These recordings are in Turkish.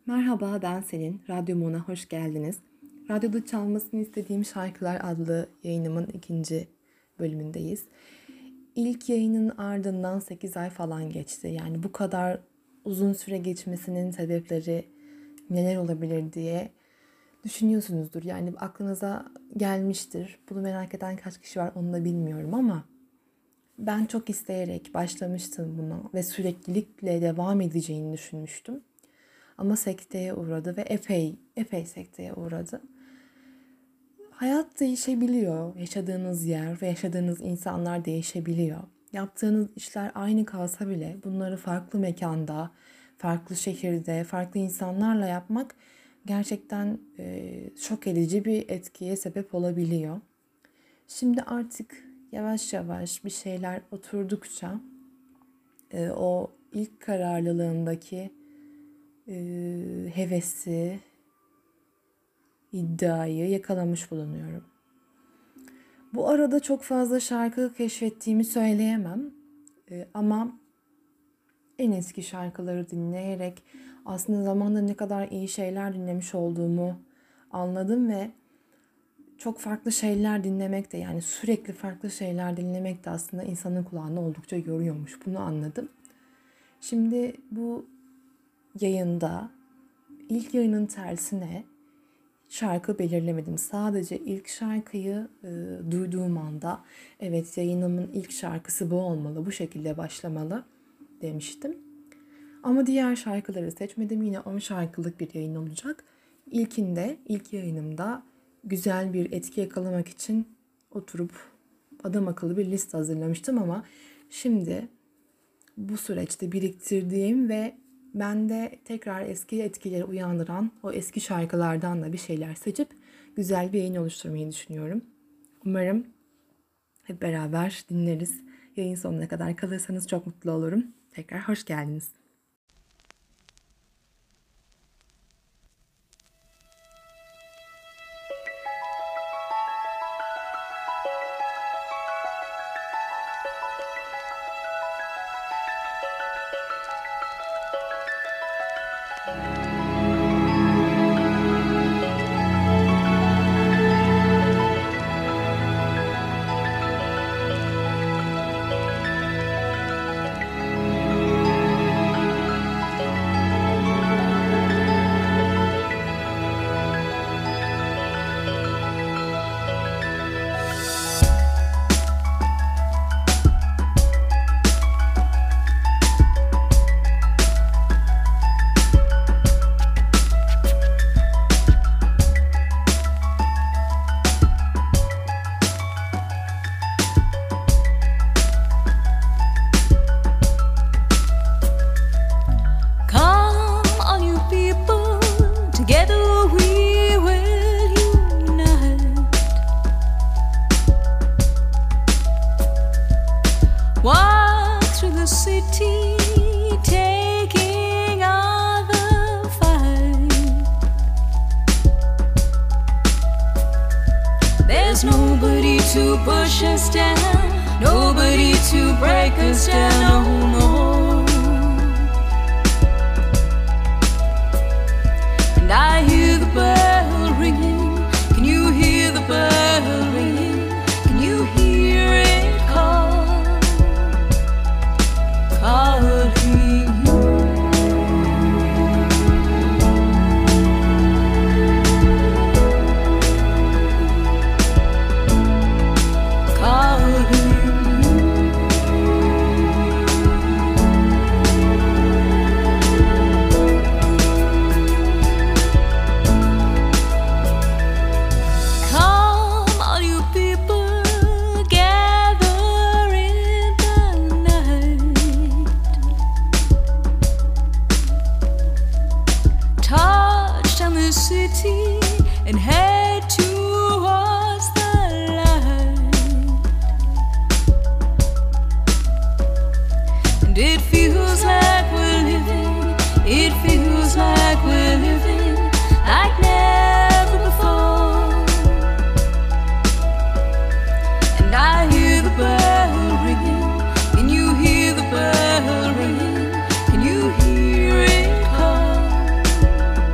Merhaba, ben Selin. Radyomuna hoş geldiniz. Radyoda çalmasını istediğim şarkılar adlı yayınımın ikinci bölümündeyiz. İlk yayının ardından 8 ay falan geçti. Yani bu kadar uzun süre geçmesinin sebepleri neler olabilir diye düşünüyorsunuzdur. Yani aklınıza gelmiştir. Bunu merak eden kaç kişi var onu da bilmiyorum ama ben çok isteyerek başlamıştım buna ve süreklilikle devam edeceğini düşünmüştüm. Ama sekteye uğradı ve epey sekteye uğradı. Hayat değişebiliyor. Yaşadığınız yer ve yaşadığınız insanlar değişebiliyor. Yaptığınız işler aynı kalsa bile bunları farklı mekanda, farklı şehirde, farklı insanlarla yapmak gerçekten şok edici bir etkiye sebep olabiliyor. Şimdi artık yavaş yavaş bir şeyler oturdukça o ilk kararlılığındaki hevesi, iddiayı yakalamış bulunuyorum. Bu arada çok fazla şarkı keşfettiğimi söyleyemem. Ama en eski şarkıları dinleyerek aslında zamanda ne kadar iyi şeyler dinlemiş olduğumu anladım ve çok farklı şeyler dinlemek de, yani sürekli farklı şeyler dinlemek de aslında insanın kulağını oldukça yoruyormuş. Bunu anladım. Şimdi bu yayında ilk yayının tersine şarkı belirlemedim. Sadece ilk şarkıyı duyduğum anda evet, yayınımın ilk şarkısı bu olmalı, bu şekilde başlamalı demiştim. Ama diğer şarkıları seçmedim. Yine 10 şarkılık bir yayın olacak. İlk yayınımda güzel bir etki yakalamak için oturup adam akıllı bir liste hazırlamıştım ama şimdi bu süreçte biriktirdiğim ve bende tekrar eski etkileri uyandıran o eski şarkılardan da bir şeyler seçip güzel bir yayın oluşturmayı düşünüyorum. Umarım hep beraber dinleriz. Yayın sonuna kadar kalırsanız çok mutlu olurum. Tekrar hoş geldiniz. Can you hear it call?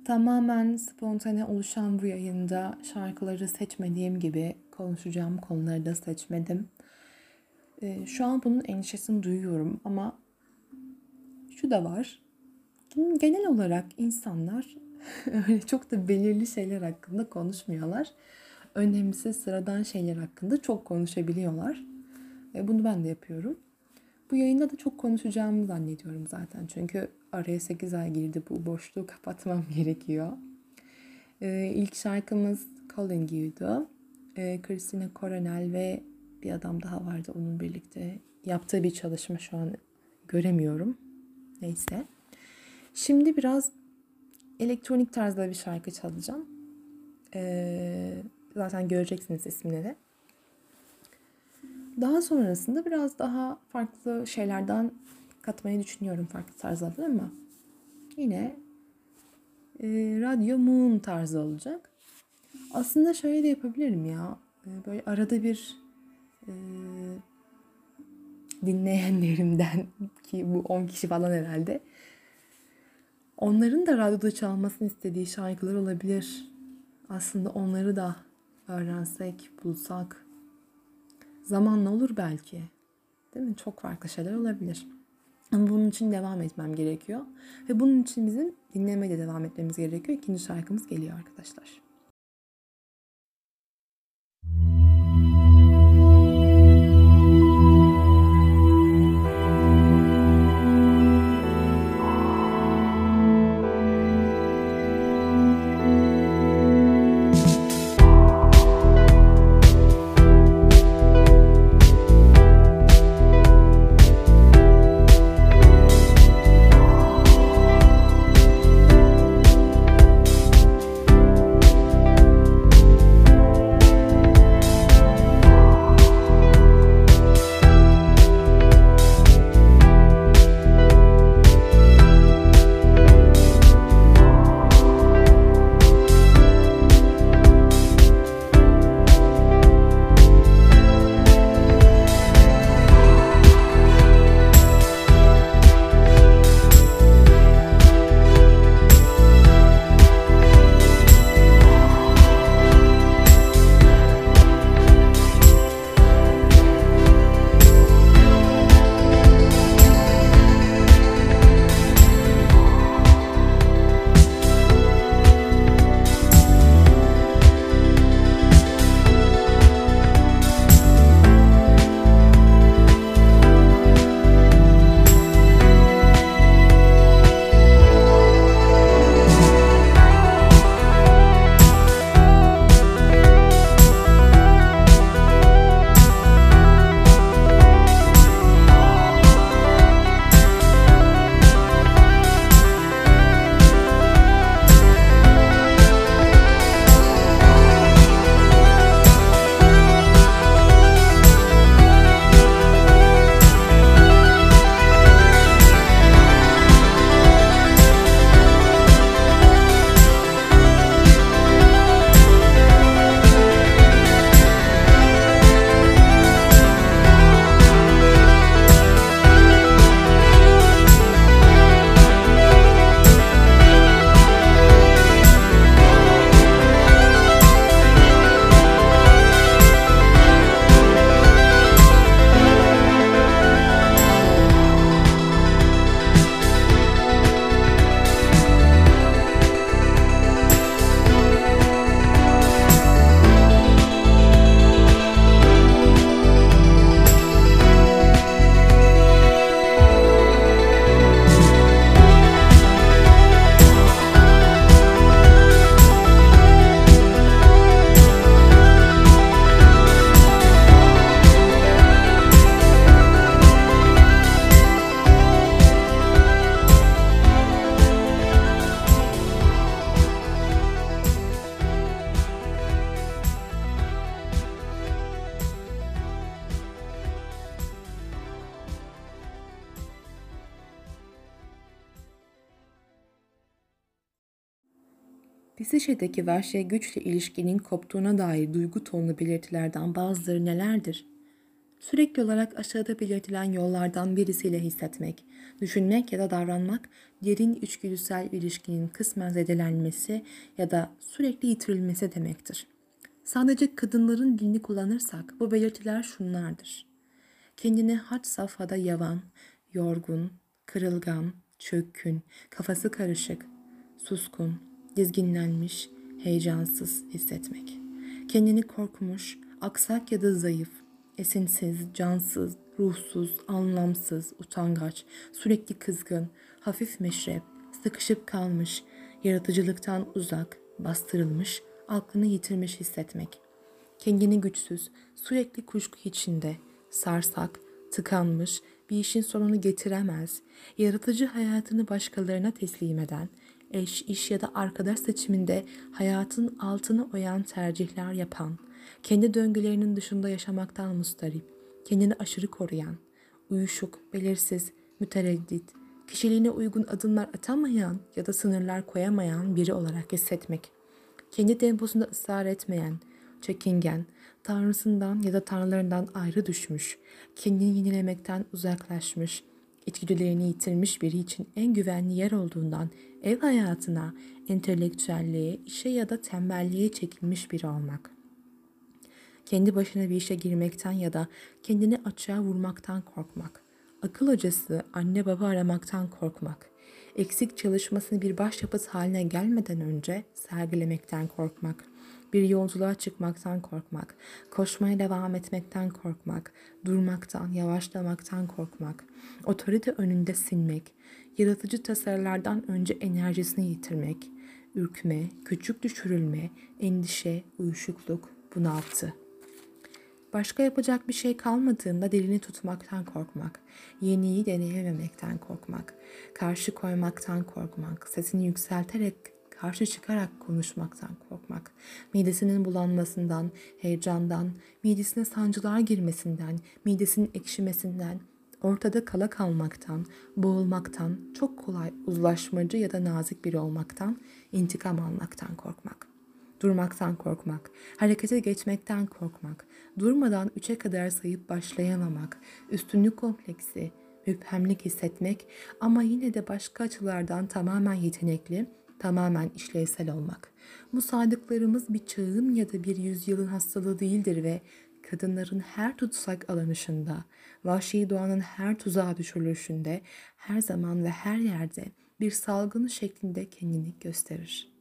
Tamamen spontane oluşan bu yayında şarkıları seçmediğim gibi konuşacağım konuları da seçmedim. Şu an bunun endişesini duyuyorum ama şu da var. Genel olarak insanlar öyle çok da belirli şeyler hakkında konuşmuyorlar. Önemsiz sıradan şeyler hakkında çok konuşabiliyorlar. Bunu ben de yapıyorum. Bu yayında da çok konuşacağımı zannediyorum zaten. Çünkü araya 8 ay girdi. Bu boşluğu kapatmam gerekiyor. İlk şarkımız Calling You'du. Christina Coronel ve bir adam daha vardı onun birlikte yaptığı bir çalışma, şu an göremiyorum. Neyse. Şimdi biraz elektronik tarzda bir şarkı çalacağım. Zaten göreceksiniz ismini de. Daha sonrasında biraz daha farklı şeylerden katmayı düşünüyorum, farklı tarzlardan, ama yine Radyo Moon tarzı olacak. Aslında şöyle de yapabilirim ya. Böyle arada bir dinleyenlerimden, ki bu 10 kişi falan herhalde, onların da radyoda çalmasını istediği şarkılar olabilir. Aslında onları da öğrensek, bulsak zamanla olur belki. Değil mi? Çok farklı şeyler olabilir. Ama bunun için devam etmem gerekiyor. Ve bunun için bizim dinlemeye de devam etmemiz gerekiyor. İkinci şarkımız geliyor arkadaşlar. Psişedeki vahşi güçle ilişkinin koptuğuna dair duygu tonlu belirtilerden bazıları nelerdir? Sürekli olarak aşağıda belirtilen yollardan birisiyle hissetmek, düşünmek ya da davranmak, derin içgüdüsel ilişkinin kısmen zedelenmesi ya da sürekli yitirilmesi demektir. Sadece kadınların dilini kullanırsak bu belirtiler şunlardır: kendini had safhada yavan, yorgun, kırılgan, çökkün, kafası karışık, suskun, dizginlenmiş, heyecansız hissetmek. Kendini korkmuş, aksak ya da zayıf, esinsiz, cansız, ruhsuz, anlamsız, utangaç, sürekli kızgın, hafif meşrep, sıkışıp kalmış, yaratıcılıktan uzak, bastırılmış, aklını yitirmiş hissetmek. Kendini güçsüz, sürekli kuşku içinde, sarsak, tıkanmış, bir işin sonunu getiremez, yaratıcı hayatını başkalarına teslim eden, eş, iş ya da arkadaş seçiminde hayatın altını oyan tercihler yapan, kendi döngülerinin dışında yaşamaktan mustarip, kendini aşırı koruyan, uyuşuk, belirsiz, mütereddit, kişiliğine uygun adımlar atamayan ya da sınırlar koyamayan biri olarak hissetmek. Kendi temposunda ısrar etmeyen, çekingen, tanrısından ya da tanrılarından ayrı düşmüş, kendini yenilemekten uzaklaşmış, içgüdülerini yitirmiş biri için en güvenli yer olduğundan ev hayatına, entelektüelliğe, işe ya da tembelliğe çekilmiş biri olmak. Kendi başına bir işe girmekten ya da kendini açığa vurmaktan korkmak. Akıl hocası, anne baba aramaktan korkmak. Eksik çalışmasını bir başyapıt haline gelmeden önce sergilemekten korkmak. Bir yolculuğa çıkmaktan korkmak. Koşmaya devam etmekten korkmak. Durmaktan, yavaşlamaktan korkmak. Otorite önünde sinmek. Yaratıcı tasarılardan önce enerjisini yitirmek. Ürkme, küçük düşürülme, endişe, uyuşukluk, bunaltı. Başka yapacak bir şey kalmadığında dilini tutmaktan korkmak, yeniyi deneyememekten korkmak, karşı koymaktan korkmak, sesini yükselterek, karşı çıkarak konuşmaktan korkmak, midesinin bulanmasından, heyecandan, midesine sancılar girmesinden, midesinin ekşimesinden, ortada kala kalmaktan, boğulmaktan, çok kolay uzlaşmacı ya da nazik biri olmaktan, intikam almaktan korkmak. Durmaktan korkmak, harekete geçmekten korkmak, durmadan 3'e kadar sayıp başlayamamak, üstünlük kompleksi, müphemlik hissetmek ama yine de başka açılardan tamamen yetenekli, tamamen işlevsel olmak. Bu saydıklarımız bir çağın ya da bir yüzyılın hastalığı değildir ve kadınların her tutsak alanışında, vahşi doğanın her tuzağa düşürülüşünde, her zaman ve her yerde bir salgın şeklinde kendini gösterir.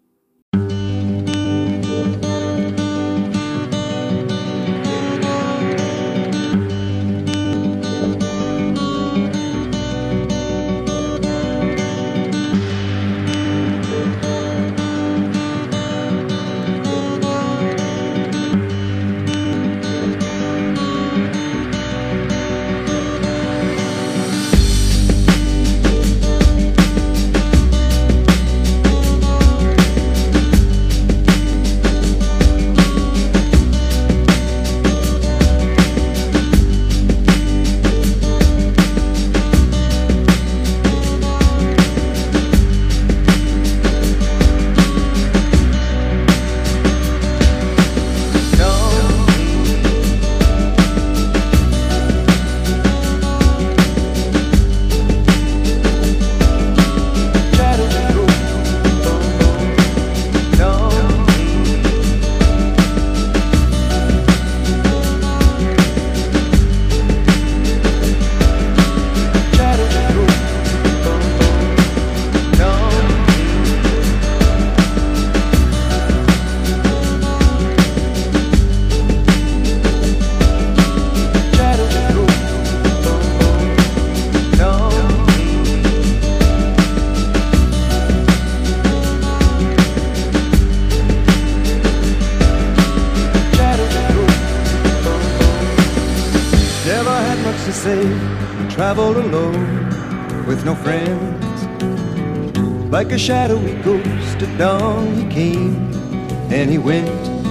Traveled alone with no friends. Like a shadowy ghost at dawn he came and he went.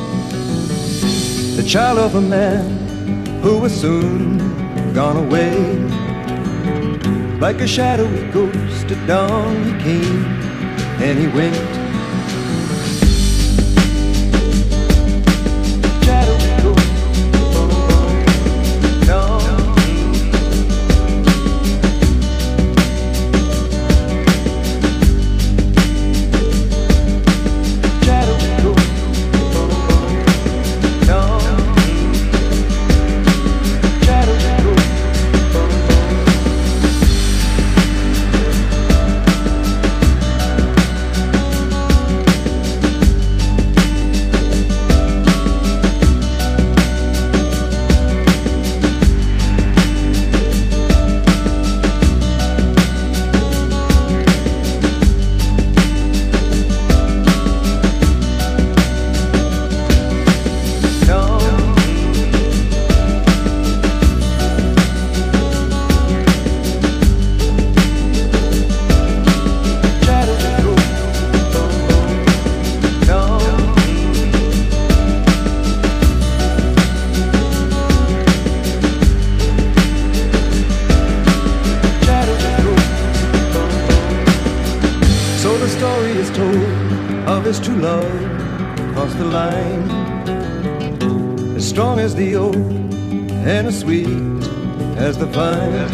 The child of a man who was soon gone away. Like a shadowy ghost at dawn he came and he went. Shadowy ghost, dawn. of his true love crossed the line. As strong as the oak and as sweet as the vine.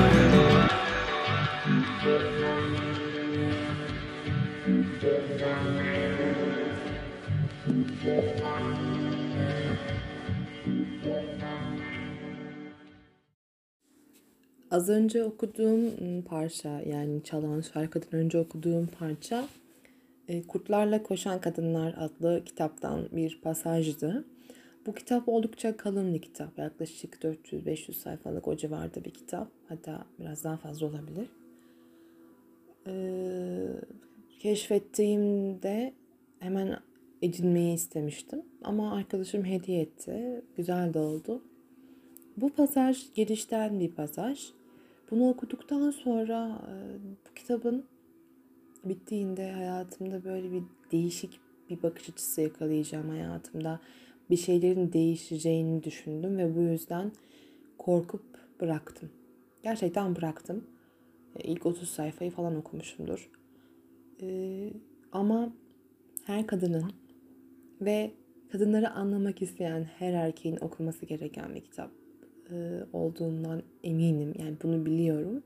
Az önce okuduğum parça, yani çalan şarkıdan önce okuduğum parça Kurtlarla Koşan Kadınlar adlı kitaptan bir pasajdı. Bu kitap oldukça kalın bir kitap. Yaklaşık 400-500 sayfalık o civarda bir kitap. Hatta biraz daha fazla olabilir. Keşfettiğimde hemen edinmeyi istemiştim. Ama arkadaşım hediye etti. Güzel de oldu. Bu pasaj girişten bir pasaj. Bunu okuduktan sonra bu kitabın bittiğinde hayatımda böyle bir değişik bir bakış açısı yakalayacağım. Hayatımda bir şeylerin değişeceğini düşündüm ve bu yüzden korkup bıraktım. Gerçekten bıraktım. İlk 30 sayfayı falan okumuşumdur. Ama her kadının ve kadınları anlamak isteyen her erkeğin okuması gereken bir kitap olduğundan eminim. Yani bunu biliyorum.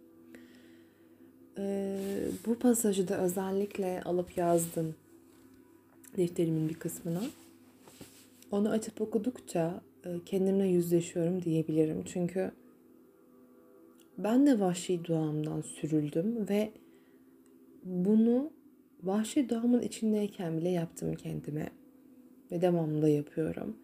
Bu pasajı da özellikle alıp yazdım defterimin bir kısmına. Onu açıp okudukça kendimle yüzleşiyorum diyebilirim. Çünkü ben de vahşi doğamdan sürüldüm ve bunu vahşi doğamın içindeyken bile yaptım kendime. Ve devamlı da yapıyorum.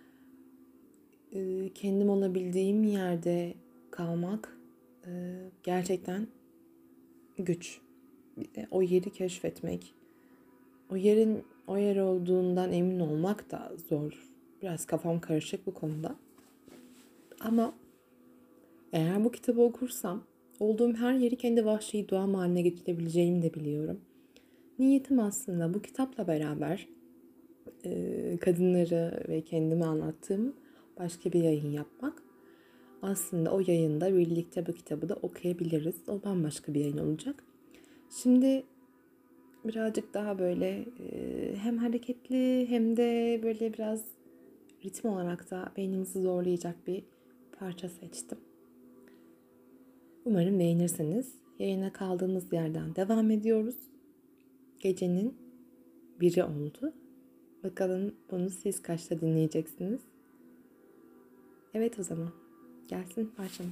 Kendim olabildiğim yerde kalmak gerçekten güç. Bir de o yeri keşfetmek, o yerin o yer olduğundan emin olmak da zor. Biraz kafam karışık bu konuda. Ama eğer bu kitabı okursam olduğum her yeri kendi vahşi doğam haline getirebileceğimi de biliyorum. Niyetim aslında bu kitapla beraber kadınları ve kendimi anlattığım başka bir yayın yapmak. Aslında o yayında birlikte bu kitabı da okuyabiliriz. O bambaşka bir yayın olacak. Şimdi birazcık daha böyle hem hareketli hem de böyle biraz ritim olarak da beyninizi zorlayacak bir parça seçtim. Umarım beğenirsiniz. Yayına kaldığımız yerden devam ediyoruz. Gecenin 1'i oldu. Bakalım bunu siz kaçta dinleyeceksiniz? Evet, o zaman gelsin parçam.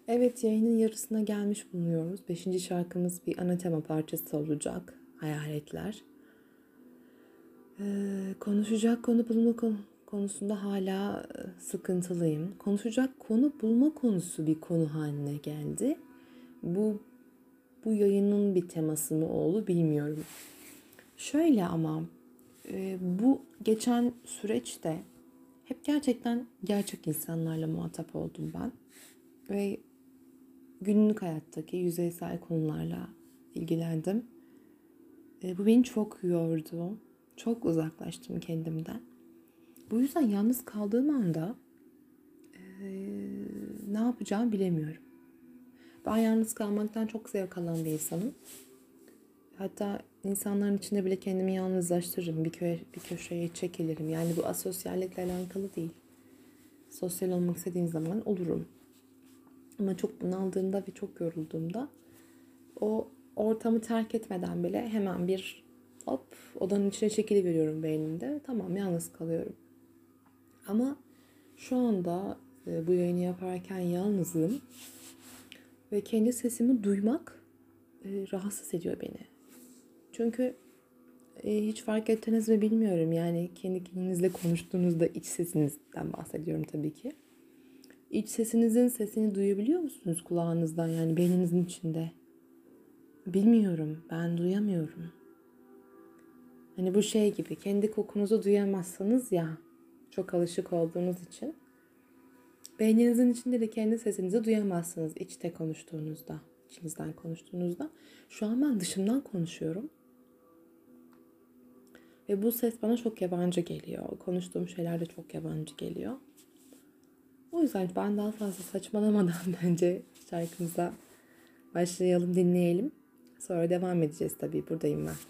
Evet, yayının yarısına gelmiş bulunuyoruz. Beşinci şarkımız bir ana tema parçası olacak. Hayaletler. Konuşacak konu bulma konusunda hala sıkıntılıyım. Konuşacak konu bulma konusu bir konu haline geldi. Bu yayının bir teması mı oldu bilmiyorum. Şöyle ama bu geçen süreçte hep gerçekten gerçek insanlarla muhatap oldum ben. Ve günlük hayattaki yüzeysel konularla ilgilendim. Bu beni çok yordu. Çok uzaklaştım kendimden. Bu yüzden yalnız kaldığım anda ne yapacağımı bilemiyorum. Ben yalnız kalmaktan çok zevk alan bir insanım. Hatta insanların içinde bile kendimi yalnızlaştırırım. Bir köşeye çekilirim. Yani bu asosyallikle alakalı değil. Sosyal olmak istediğim zaman olurum. Ama çok bunaldığımda ve çok yorulduğumda o ortamı terk etmeden bile hemen bir odanın içine çekiliveriyorum beynimde. Tamam, yalnız kalıyorum. Ama şu anda bu yayını yaparken yalnızım ve kendi sesimi duymak rahatsız ediyor beni. Çünkü hiç fark ettiniz mi bilmiyorum. Yani kendi kendinizle konuştuğunuzda iç sesinizden bahsediyorum tabii ki. İç sesinizin sesini duyabiliyor musunuz kulağınızdan, yani beyninizin içinde? Bilmiyorum, ben duyamıyorum. Hani bu şey gibi, kendi kokunuzu duyamazsınız ya, çok alışık olduğunuz için. Beyninizin içinde de kendi sesinizi duyamazsınız içte konuştuğunuzda, içinizden konuştuğunuzda. Şu an ben dışımdan konuşuyorum. Ve bu ses bana çok yabancı geliyor. Konuştuğum şeyler de çok yabancı geliyor. O yüzden ben daha fazla saçmalamadan bence şarkımıza başlayalım, dinleyelim. Sonra devam edeceğiz tabii. Buradayım ben.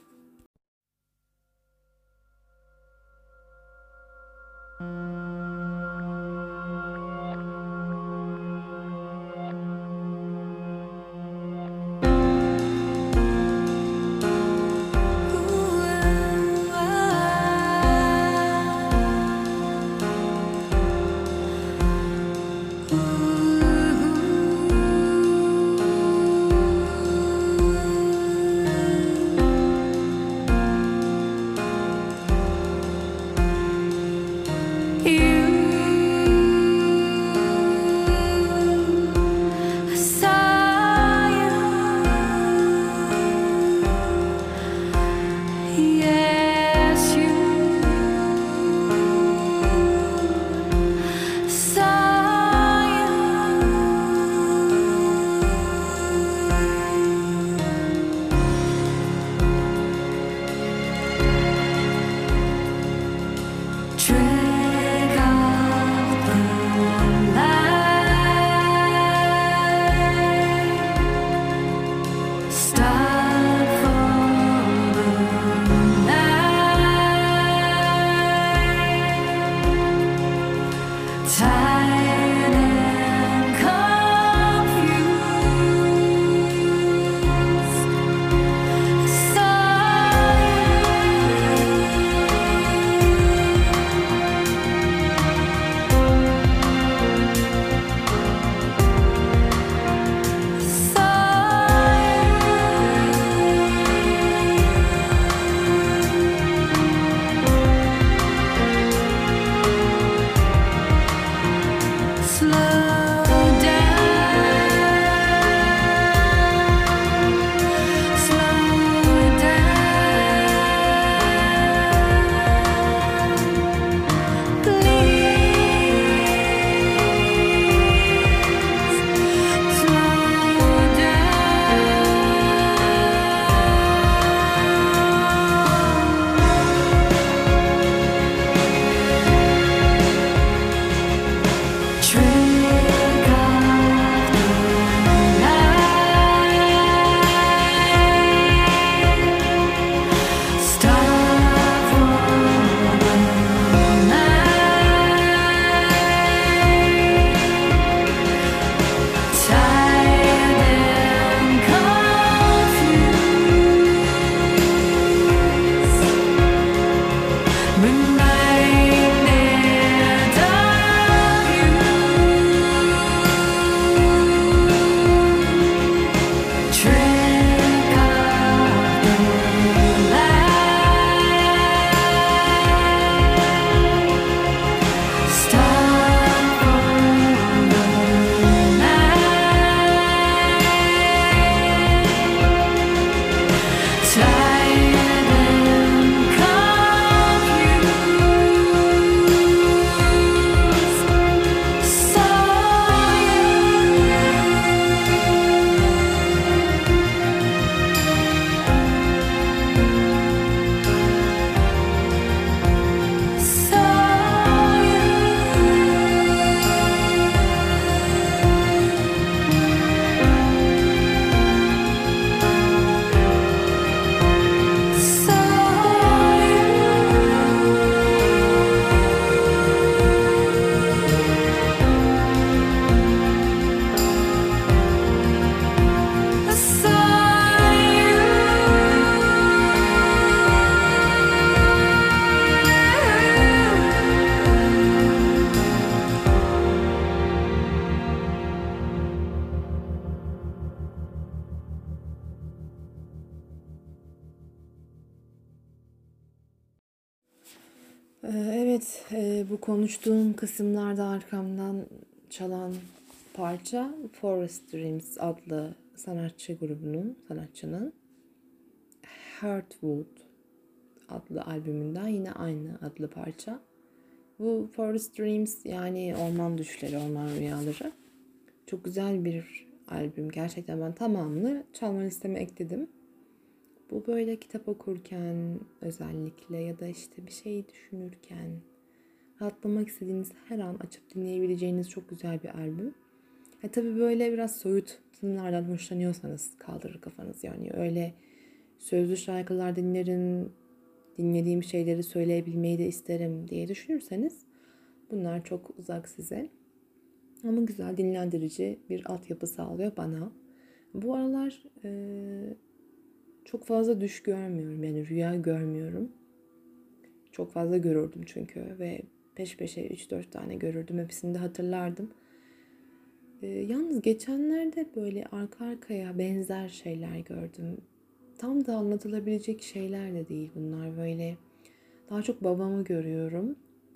Evet, bu konuştuğum kısımlarda arkamdan çalan parça Forest Dreams adlı sanatçının Heartwood adlı albümünden yine aynı adlı parça. Bu Forest Dreams yani orman düşleri, orman rüyaları. Çok güzel bir albüm. Gerçekten ben tamamını çalma listeme ekledim. Bu böyle kitap okurken özellikle ya da işte bir şey düşünürken rahatlamak istediğiniz her an açıp dinleyebileceğiniz çok güzel bir albüm. Tabii böyle biraz soyut tınılardan hoşlanıyorsanız kaldırır kafanız yani. Öyle sözlü şarkılar dinlerim, dinlediğim şeyleri söyleyebilmeyi de isterim diye düşünürseniz bunlar çok uzak size. Ama güzel dinlendirici bir altyapı sağlıyor bana. Bu aralar çok fazla düş görmüyorum. Yani rüya görmüyorum. Çok fazla görürdüm çünkü ve peş peşe 3-4 tane görürdüm. Hepsini de hatırlardım. Yalnız geçenlerde böyle arka arkaya benzer şeyler gördüm. Tam da anlatılabilecek şeyler de değil bunlar. Böyle daha çok babamı görüyorum.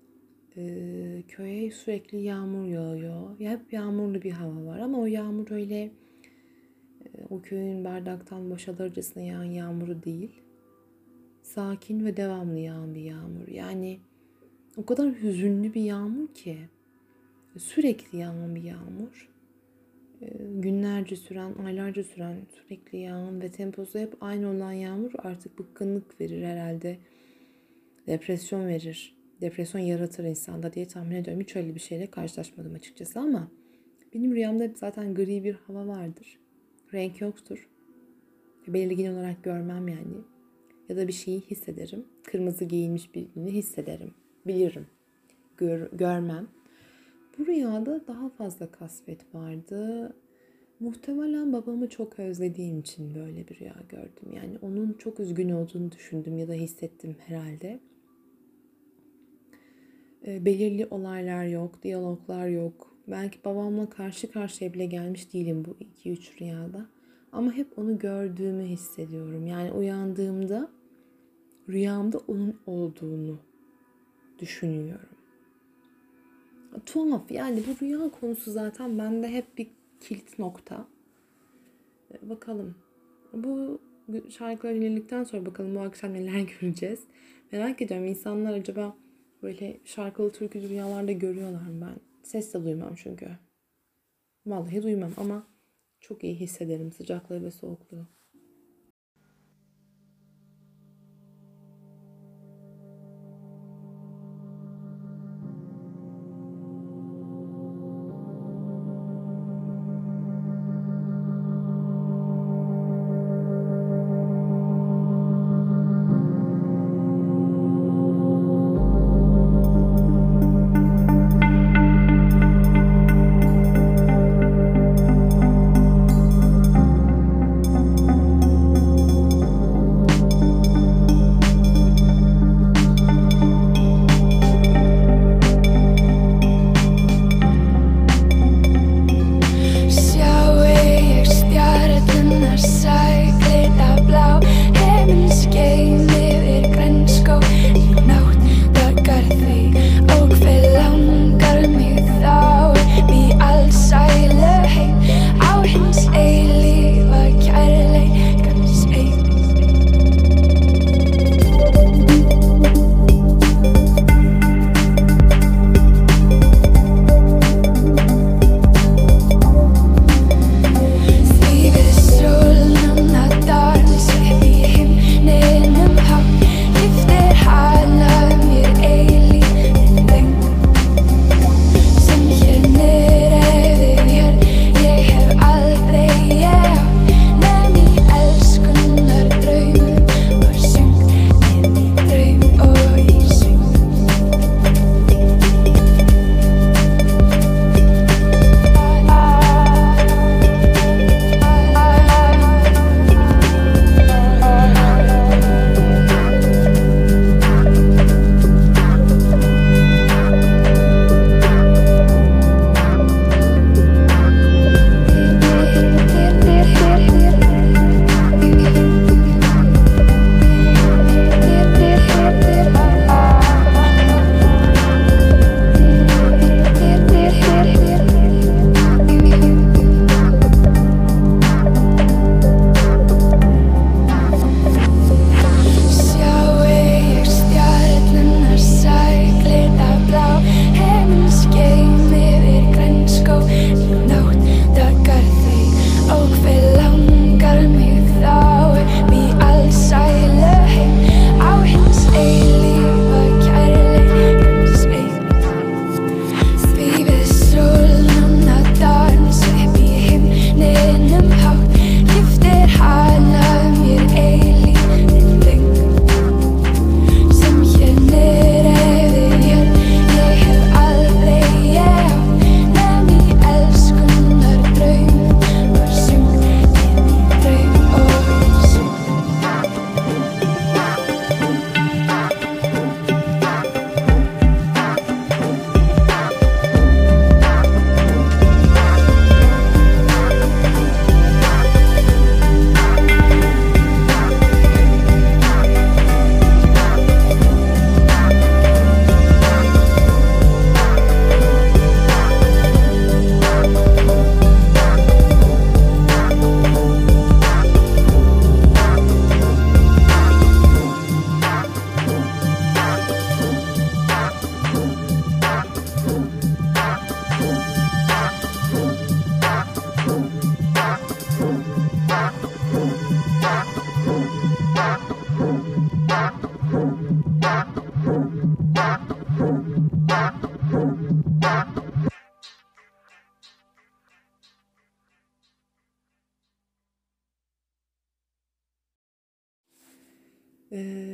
Köye sürekli yağmur yağıyor. Hep yağmurlu bir hava var ama o yağmur öyle o köyün bardaktan boşalırcasına yağan yağmuru değil. Sakin ve devamlı yağan bir yağmur. Yani o kadar hüzünlü bir yağmur ki. Sürekli yağan bir yağmur. Günlerce süren, aylarca süren, sürekli yağan ve temposu hep aynı olan yağmur artık bıkkınlık verir herhalde. Depresyon verir. Depresyon yaratır insanda diye tahmin ediyorum. Hiç öyle bir şeyle karşılaşmadım açıkçası ama benim rüyamda hep zaten gri bir hava vardır. Renk yoktur. Belirgin olarak görmem yani. Ya da bir şeyi hissederim. Kırmızı giyinmiş birini hissederim. Bilirim. Görmem. Bu rüyada daha fazla kasvet vardı. Muhtemelen babamı çok özlediğim için böyle bir rüya gördüm. Yani onun çok üzgün olduğunu düşündüm ya da hissettim herhalde. Belirli olaylar yok, diyaloglar yok. Belki babamla karşı karşıya bile gelmiş değilim bu 2-3 rüyada. Ama hep onu gördüğümü hissediyorum. Yani uyandığımda rüyamda onun olduğunu düşünüyorum. Tuhaf yani bu rüya konusu zaten bende hep bir kilit nokta. Bakalım. Bu şarkıları dinledikten sonra bakalım bu akşam neler göreceğiz. Merak ediyorum insanlar acaba böyle şarkılı türkülü rüyalarda görüyorlar mı ben? Ses de duymam çünkü. Vallahi duymam ama çok iyi hissederim sıcaklığı ve soğukluğu.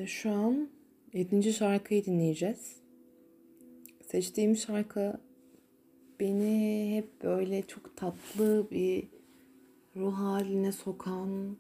Şu an 7. şarkıyı dinleyeceğiz. Seçtiğim şarkı beni hep böyle çok tatlı bir ruh haline sokan,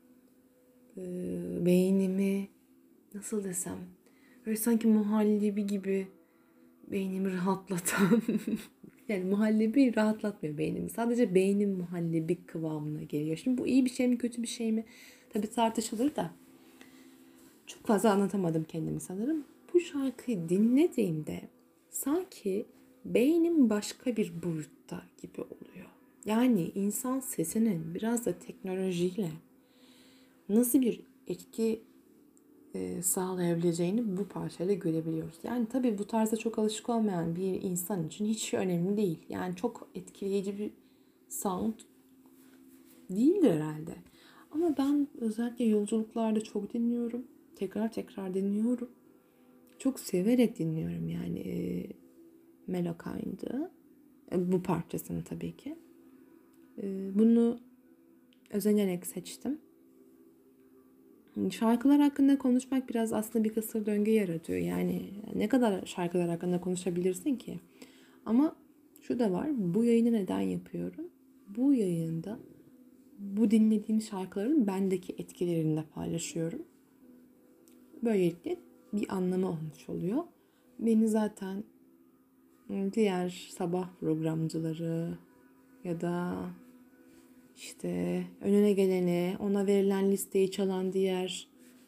beynimi nasıl desem, böyle sanki muhallebi gibi beynimi rahatlatan yani muhallebi rahatlatmıyor beynimi. Sadece beynim muhallebi kıvamına geliyor. Şimdi bu iyi bir şey mi kötü bir şey mi? Tabii tartışılır da. Çok fazla anlatamadım kendimi sanırım. Bu şarkıyı dinlediğimde sanki beynim başka bir boyutta gibi oluyor. Yani insan sesinin biraz da teknolojiyle nasıl bir etki sağlayabileceğini bu parçayla görebiliyoruz. Yani tabii bu tarzda çok alışık olmayan bir insan için hiç önemli değil. Yani çok etkileyici bir sound değildir herhalde. Ama ben özellikle yolculuklarda çok dinliyorum. Tekrar tekrar dinliyorum. Çok severek dinliyorum yani Mellowkind'ı. Bu parçasını tabii ki. Bunu özenerek seçtim. Şarkılar hakkında konuşmak biraz aslında bir kısır döngü yaratıyor. Yani ne kadar şarkılar hakkında konuşabilirsin ki? Ama şu da var. Bu yayını neden yapıyorum? Bu yayında bu dinlediğim şarkıların bendeki etkilerini de paylaşıyorum. Böylelikle bir anlamı olmuş oluyor. Beni zaten diğer sabah programcıları ya da işte önüne geleni, ona verilen listeyi çalan diğer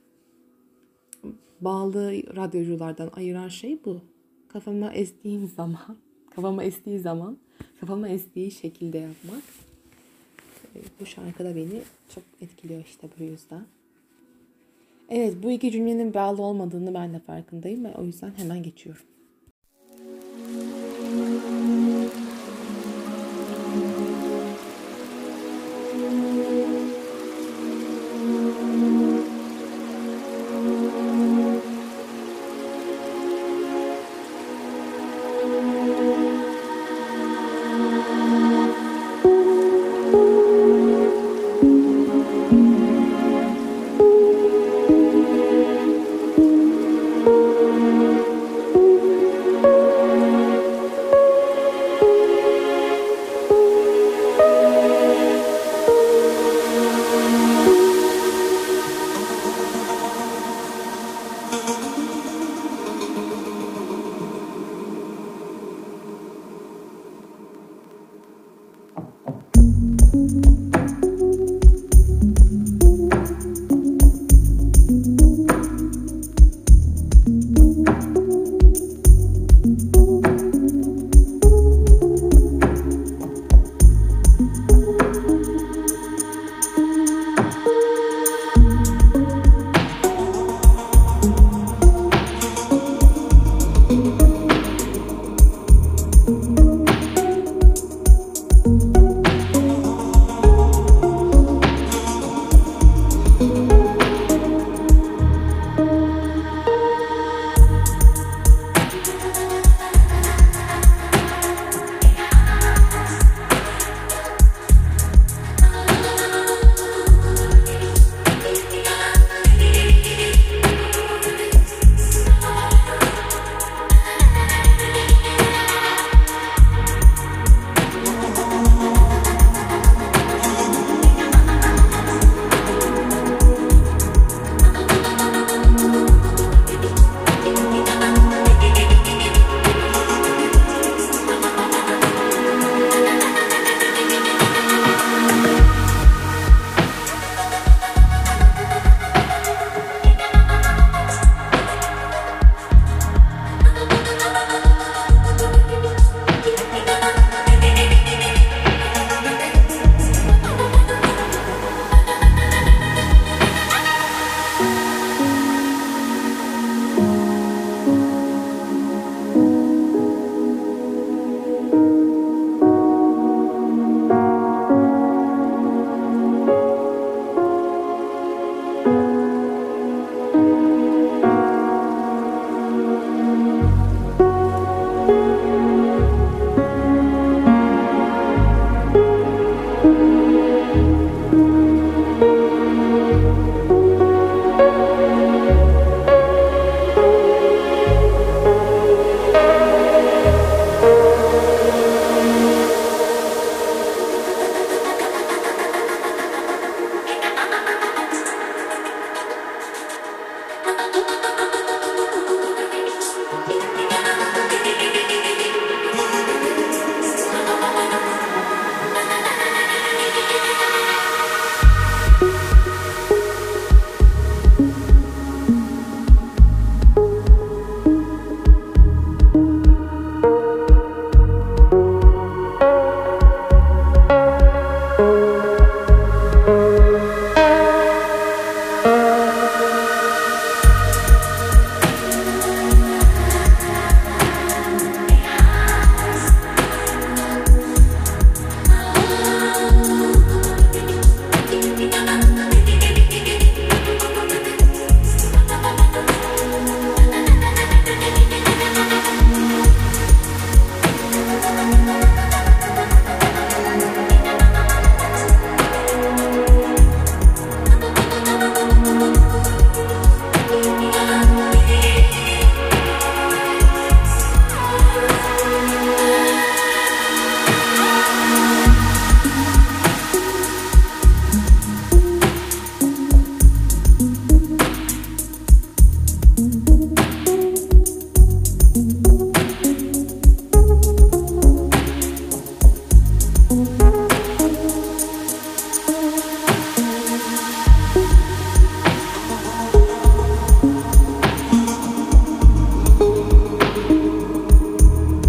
bağlı radyoculardan ayıran şey bu. Kafama estiği zaman, kafama estiği şekilde yapmak. Bu şarkıda beni çok etkiliyor işte bu yüzden. Evet, bu iki cümlenin bağlı olmadığını ben de farkındayım ve o yüzden hemen geçiyorum.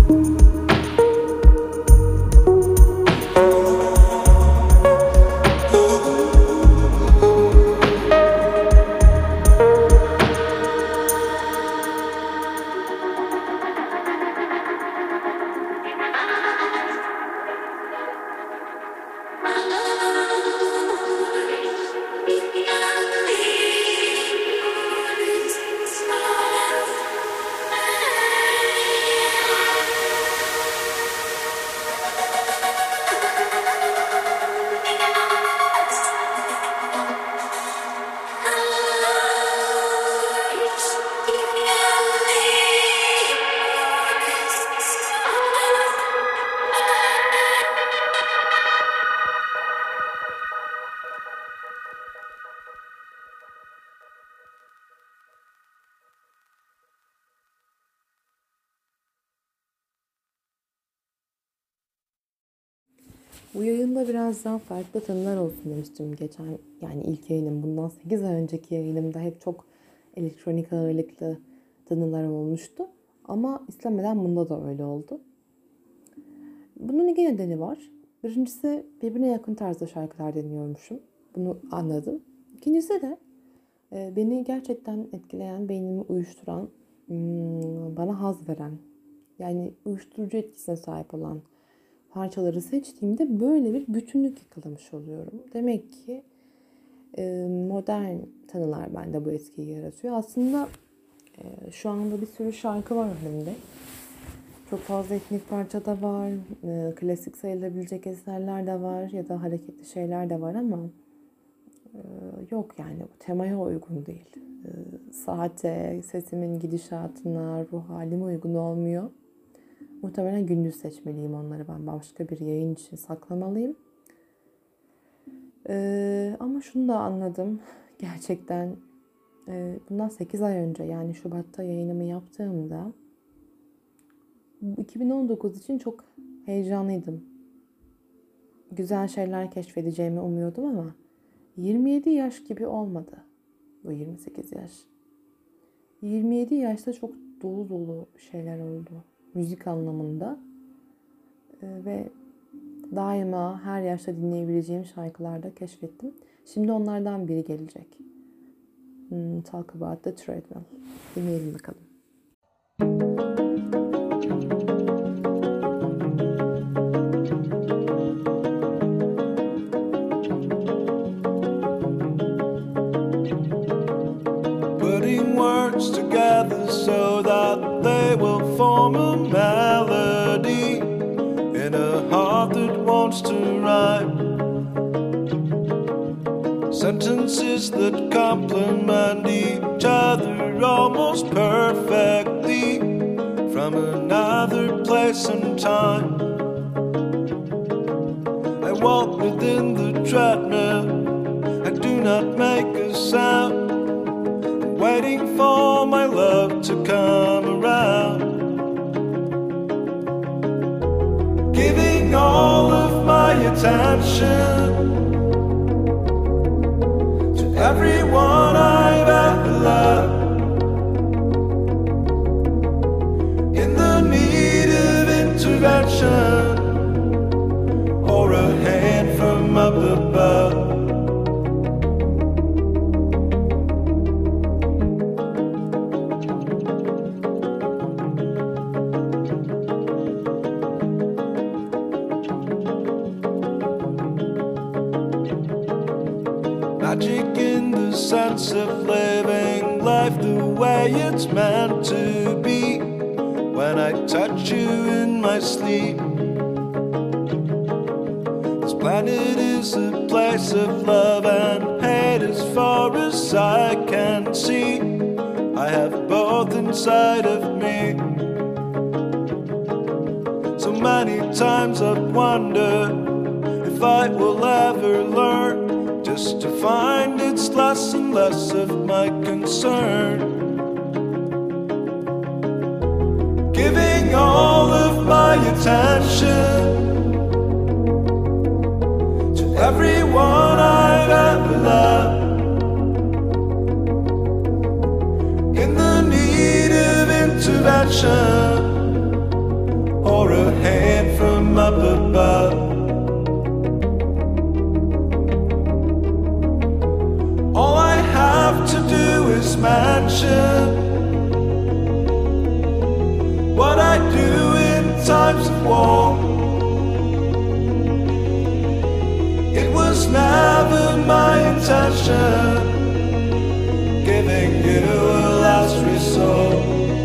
Bu yayında biraz daha farklı tınılar olsun demiştim geçen, yani ilk yayınım, bundan 8 ay önceki yayınımda hep çok elektronik ağırlıklı tınılar olmuştu. Ama istemeden bunda da öyle oldu. Bunun iki nedeni var. Birincisi, birbirine yakın tarzda şarkılar dinliyormuşum. Bunu anladım. İkincisi de beni gerçekten etkileyen, beynimi uyuşturan, bana haz veren, yani uyuşturucu etkisine sahip olan parçaları seçtiğimde böyle bir bütünlük yakalamış oluyorum. Demek ki modern tanılar bende bu etkiyi yaratıyor. Aslında şu anda bir sürü şarkı var önümde. Çok fazla etnik parça da var, klasik sayılabilecek eserler de var ya da hareketli şeyler de var ama yok, yani bu temaya uygun değil. Saate, sesimin gidişatına, ruh halime uygun olmuyor. Muhtemelen gündüz seçmeliyim onları, ben başka bir yayın için saklamalıyım. Ama şunu da anladım. Gerçekten bundan 8 ay önce, yani Şubat'ta yayınımı yaptığımda 2019 için çok heyecanlıydım. Güzel şeyler keşfedeceğimi umuyordum ama 27 yaş gibi olmadı bu 28 yaş. 27 yaşta çok dolu dolu şeyler oldu. Müzik anlamında ve daima her yaşta dinleyebileceğim şarkılarda keşfettim. Şimdi onlardan biri gelecek. Talk About the Treadmill. Dinleyelim bakalım. Putting words together so that they will form a melody in a heart that wants to rhyme. Sentences that complement each other almost perfectly from another place and time. I walk within the treadmill, I do not make a sound, waiting for my love to come around. Giving all of my attention to everyone I've ever loved, in the need of intervention or a hand from up above. Magic in the sense of living life the way it's meant to be. When I touch you in my sleep, this planet is a place of love and hate as far as I can see. I have both inside of me. So many times I've wondered if I will ever learn just to find it's less and less of my concern. Giving all of my attention to everyone I've ever loved, in the need of intervention attention. What I do in times of war, it was never my intention, giving you a last resort.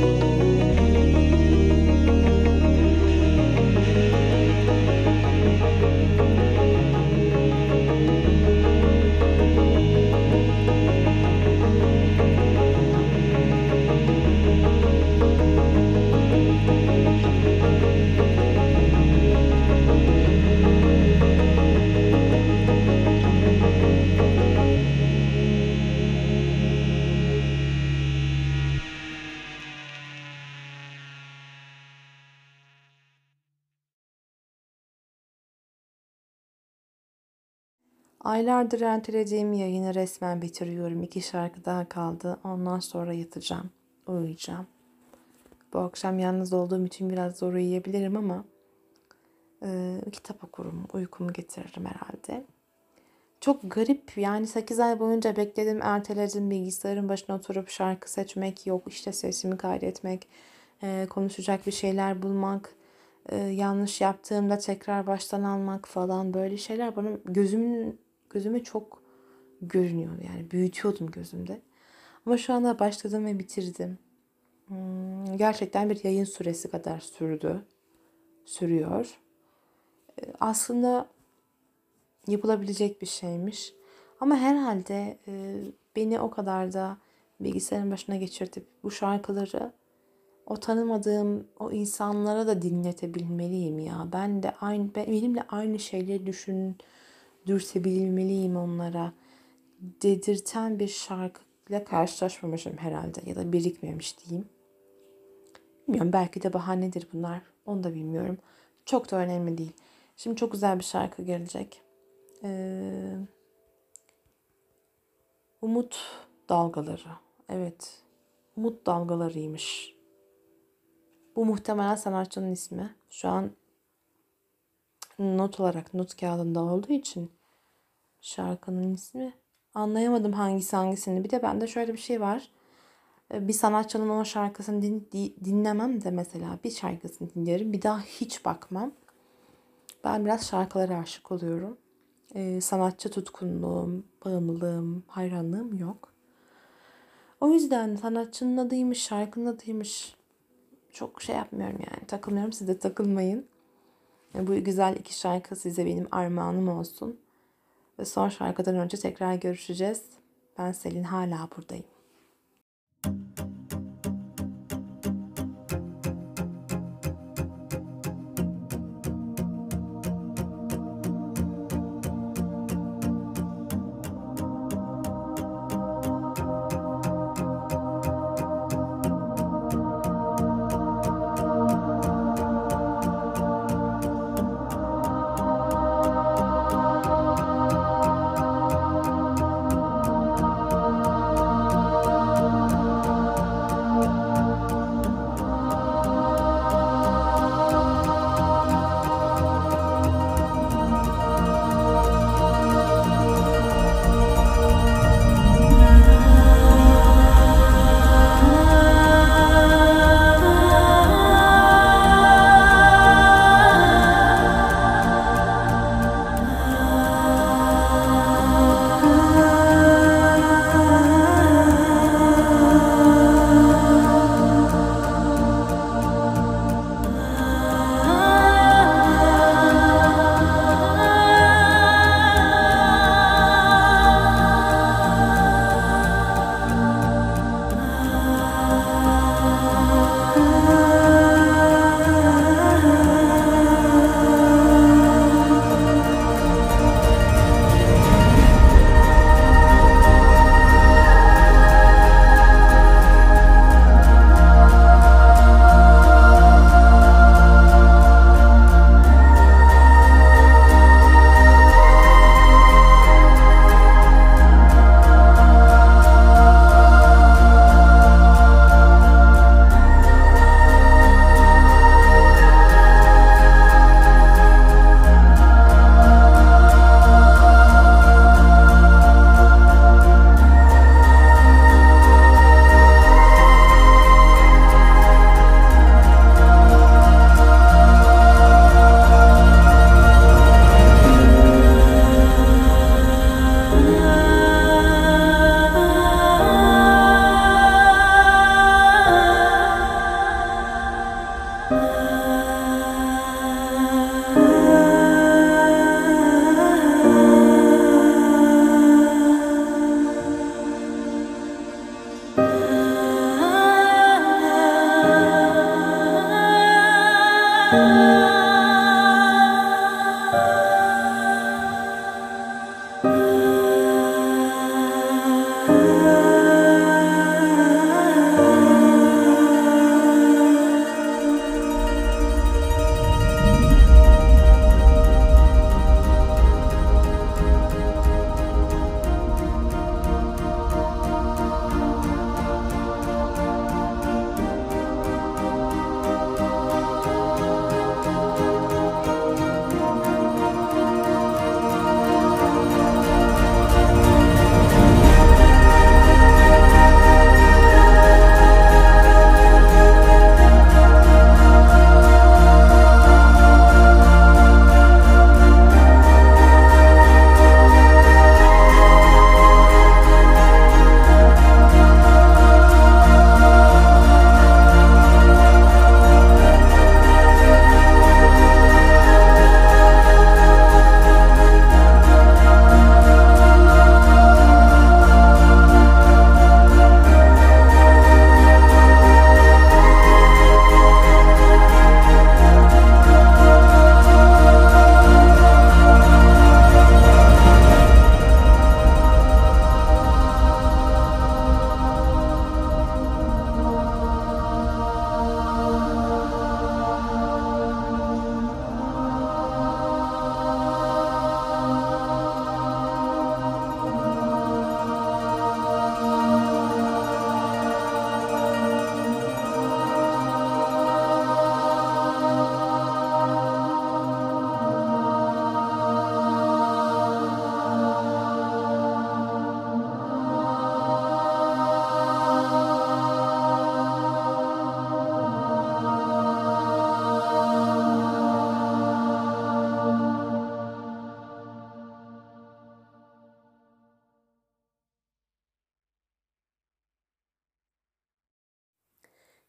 Aylardır ertelediğim yayını resmen bitiriyorum. 2 şarkı daha kaldı. Ondan sonra yatacağım. Uyuyacağım. Bu akşam yalnız olduğum için biraz zor uyuyabilirim ama kitap okurum. Uykumu getiririm herhalde. Çok garip, yani 8 ay boyunca bekledim, erteledim. Bilgisayarın başına oturup şarkı seçmek yok. İşte sesimi kaydetmek, konuşacak bir şeyler bulmak, yanlış yaptığımda tekrar baştan almak falan, böyle şeyler bana gözüme çok görünüyordu. Yani büyütüyordum gözümde. Ama şu anda başladım ve bitirdim. Gerçekten bir yayın süresi kadar sürüyor. Aslında yapılabilecek bir şeymiş. Ama herhalde beni o kadar da bilgisayarın başına geçirtip bu şarkıları o tanımadığım o insanlara da dinletebilmeliyim ya. Benimle aynı şeyleri düşündürtebilmeliyim onlara dedirten bir şarkıyla karşılaşmamışım herhalde, ya da birikmemiş diyeyim. Bilmiyorum, belki de bahanedir bunlar. Onu da bilmiyorum. Çok da önemli değil. Şimdi çok güzel bir şarkı gelecek. Umut Dalgaları. Evet. Umut Dalgalarıymış. Bu muhtemelen sanatçının ismi. Şu an not olarak not kağıdında olduğu için şarkının ismi. Anlayamadım hangisini. Bir de bende şöyle bir şey var. Bir sanatçının o şarkısını dinlemem de, mesela bir şarkısını dinlerim. Bir daha hiç bakmam. Ben biraz şarkılara aşık oluyorum. Sanatçı tutkunluğum, bağımlılığım, hayranlığım yok. O yüzden sanatçının adıymış, şarkının adıymış çok şey yapmıyorum yani. Takılmıyorum, siz de takılmayın. Bu güzel 2 şarkı size benim armağanım olsun. Ve son şarkıdan önce tekrar görüşeceğiz. Ben Selin, hala buradayım.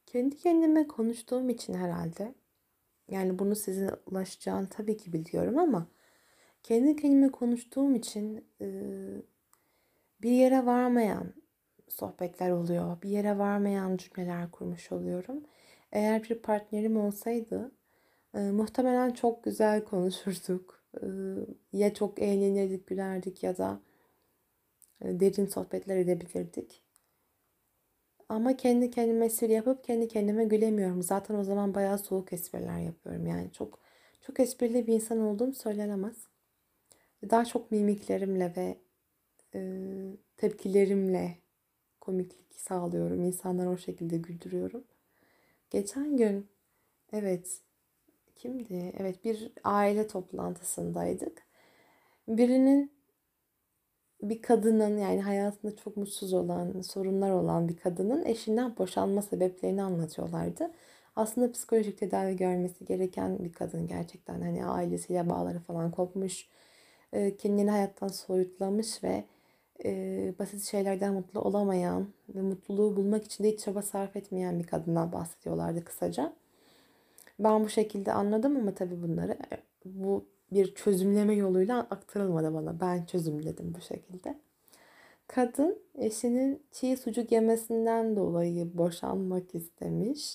Kendi kendime konuştuğum için herhalde. Yani bunu size ulaşacağını tabii ki biliyorum ama kendi kendime konuştuğum için bir yere varmayan sohbetler oluyor. Bir yere varmayan cümleler kurmuş oluyorum. Eğer bir partnerim olsaydı muhtemelen çok güzel konuşurduk. Ya çok eğlenirdik, gülerdik ya da derin sohbetler edebilirdik. Ama kendi kendime espri yapıp kendi kendime gülemiyorum. Zaten o zaman bayağı soğuk espriler yapıyorum. Yani çok esprili bir insan olduğum söylenemez. Daha çok mimiklerimle ve tepkilerimle komiklik sağlıyorum. İnsanları o şekilde güldürüyorum. Geçen gün evet kimdi? Evet bir aile toplantısındaydık. Birinin bir kadının yani hayatında çok mutsuz olan, sorunlar olan bir kadının eşinden boşanma sebeplerini anlatıyorlardı. Aslında psikolojik tedavi görmesi gereken bir kadın gerçekten. Hani ailesiyle bağları falan kopmuş, kendini hayattan soyutlamış ve basit şeylerden mutlu olamayan ve mutluluğu bulmak için de hiç çaba sarf etmeyen bir kadından bahsediyorlardı kısaca. Ben bu şekilde anladım ama tabii bunları bu bir çözümleme yoluyla aktarılmadı bana. Ben çözümledim bu şekilde. Kadın eşinin çiğ sucuk yemesinden dolayı boşanmak istemiş.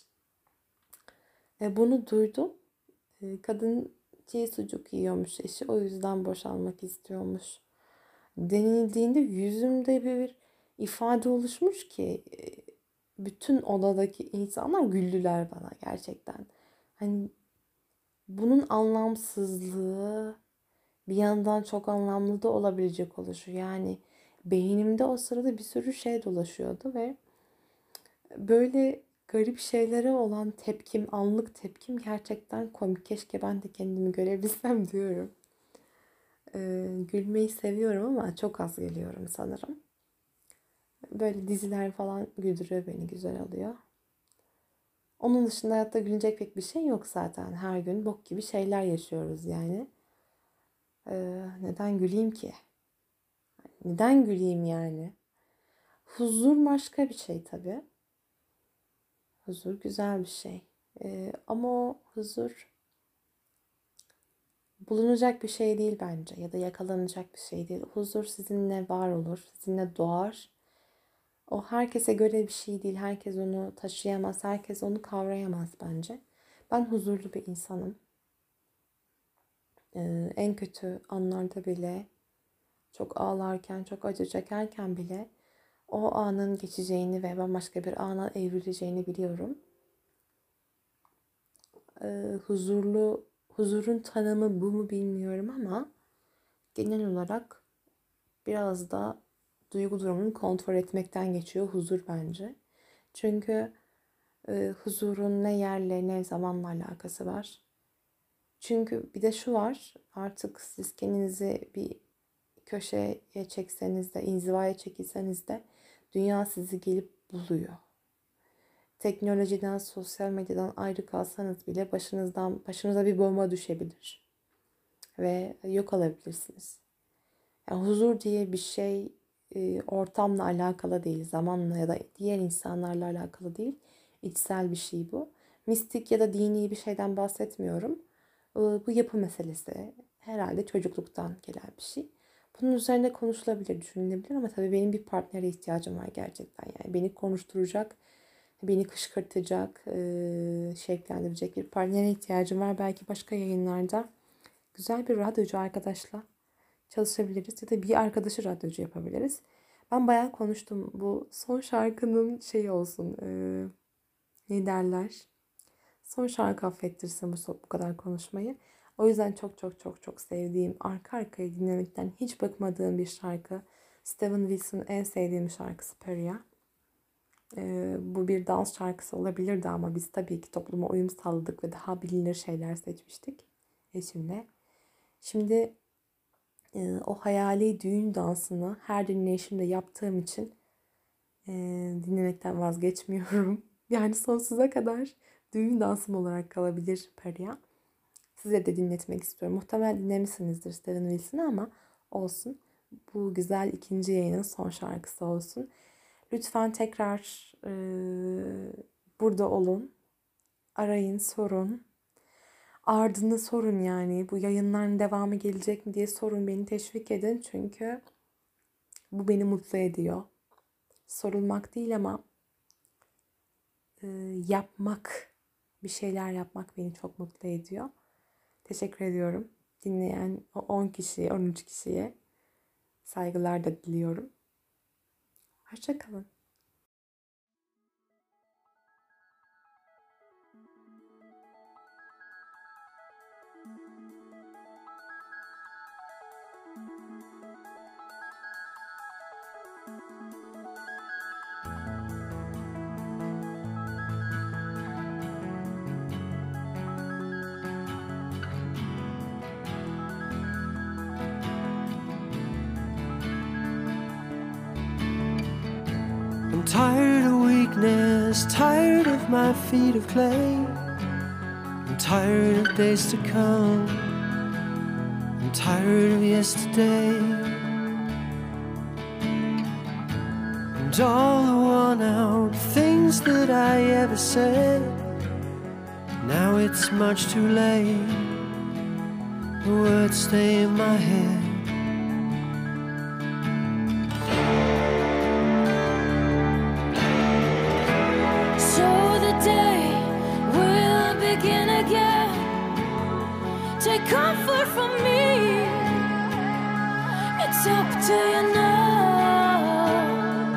Bunu duydum. Kadın çiğ sucuk yiyormuş eşi. O yüzden boşanmak istiyormuş. Denildiğinde yüzümde bir ifade oluşmuş ki bütün odadaki insanlar güldüler bana gerçekten. Hani bunun anlamsızlığı bir yandan çok anlamlı da olabilecek oluşu. Yani beynimde o sırada bir sürü şey dolaşıyordu ve böyle garip şeylere olan tepkim, anlık tepkim gerçekten komik. Keşke ben de kendimi görebilsem diyorum. Gülmeyi seviyorum ama çok az gülüyorum sanırım. Böyle diziler falan güldürüyor beni, güzel oluyor. Onun dışında hayatta gülecek pek bir şey yok zaten. Her gün bok gibi şeyler yaşıyoruz yani. Neden güleyim ki? Neden güleyim yani? Huzur başka bir şey tabii. Huzur güzel bir şey. Ama o huzur bulunacak bir şey değil bence. Ya da yakalanacak bir şey değil. Huzur sizinle var olur. Sizinle doğar. O herkese göre bir şey değil. Herkes onu taşıyamaz. Herkes onu kavrayamaz bence. Ben huzurlu bir insanım. En kötü anlarda bile çok ağlarken, çok acı çekerken bile o anın geçeceğini ve bambaşka bir ana evrileceğini biliyorum. Huzurun tanımı bu mu bilmiyorum ama genel olarak biraz da duygu durumunu kontrol etmekten geçiyor huzur bence. Çünkü huzurun ne yerle ne zamanla alakası var. Çünkü bir de şu var, artık siz kendinizi bir köşeye çekseniz de, inzivaya çekilseniz de dünya sizi gelip buluyor. Teknolojiden, sosyal medyadan ayrı kalsanız bile başınıza bir bomba düşebilir ve yok olabilirsiniz. Yani huzur diye bir şey ortamla alakalı değil, zamanla ya da diğer insanlarla alakalı değil. İçsel bir şey bu. Mistik ya da dini bir şeyden bahsetmiyorum. Bu yapı meselesi. Herhalde çocukluktan gelen bir şey. Bunun üzerine konuşulabilir, düşünülebilir ama tabii benim bir partnere ihtiyacım var gerçekten. Yani beni konuşturacak, beni kışkırtacak, şevklendirecek bir partnere ihtiyacım var. Belki başka yayınlarda güzel bir radyocu arkadaşla çalışabiliriz ya da bir arkadaşı radyocu yapabiliriz. Ben bayağı konuştum. Bu son şarkının şeyi olsun. Ne derler? Son şarkı affettirsin bu kadar konuşmayı. O yüzden çok çok çok çok sevdiğim, arka arkaya dinlemekten hiç bıkmadığım bir şarkı. Steven Wilson'ın en sevdiğim şarkısı Peria. Bu bir dans şarkısı olabilirdi ama biz tabii ki topluma uyum sağladık ve daha bilinir şeyler seçmiştik eşimle. Şimdi o hayali düğün dansını her dinleyişimde yaptığım için dinlemekten vazgeçmiyorum. Yani sonsuza kadar düğün dansım olarak kalabilir Peria. Size de dinletmek istiyorum. Muhtemelen dinlemişsinizdir Steven Wilson'ı ama olsun. Bu güzel ikinci yayının son şarkısı olsun. Lütfen tekrar burada olun. Arayın, sorun. Ardını sorun yani. Bu yayınların devamı gelecek mi diye sorun. Beni teşvik edin. Çünkü bu beni mutlu ediyor. Sorulmak değil ama yapmak, bir şeyler yapmak beni çok mutlu ediyor. Teşekkür ediyorum. Dinleyen o 10 kişiye, 13 kişiye saygılar da diliyorum. Hoşça kalın. I'm tired of weakness, tired of my feet of clay. I'm tired of days to come. I'm tired of yesterday. And all the worn out things that I ever said, now it's much too late. The words stay in my head. Take comfort from me. It's up to you now.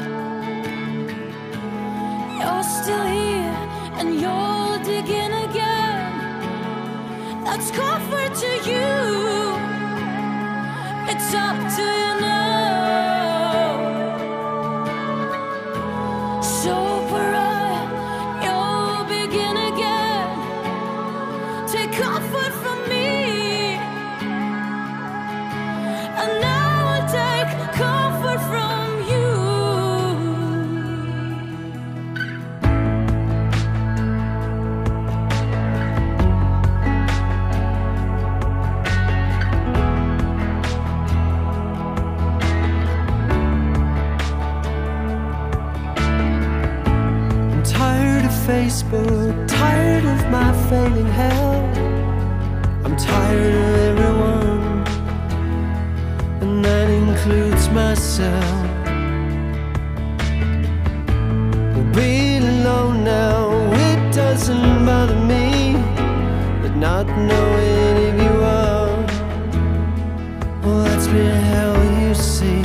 You're still here and you're digging again. That's comfort to you. It's up to you now. So Pariah, you'll begin again. Take comfort from me. And now I'll take comfort from you. I'm tired of Facebook, tired of my failing health. I'm tired of everyone, and that includes myself. Being alone now, it doesn't bother me, but not knowing if you are, well, that's been hell, you see.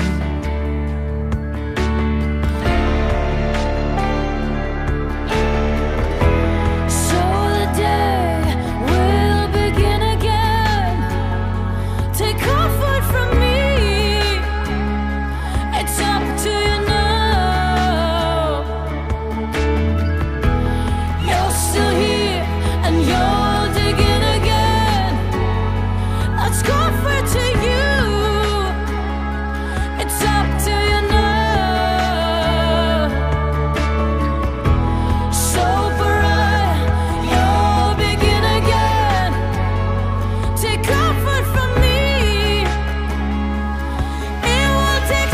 So the day will begin again. Take comfort from me. It's up to you now. You're still here and you're digging again. That's comfort to you. It's up to you now. So Pariah, you'll begin again. Take comfort from me. It will take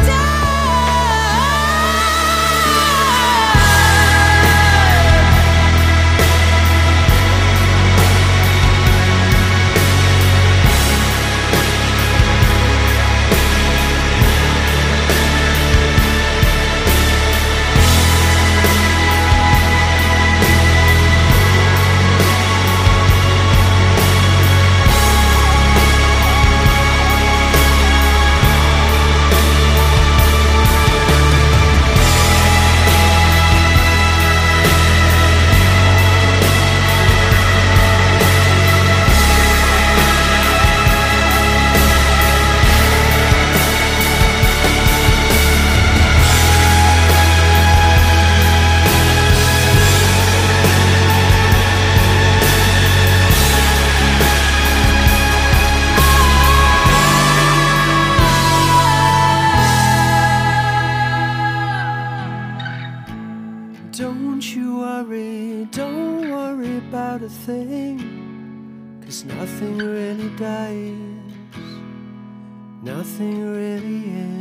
Don't worry about a thing, 'cause nothing really dies, nothing really ends.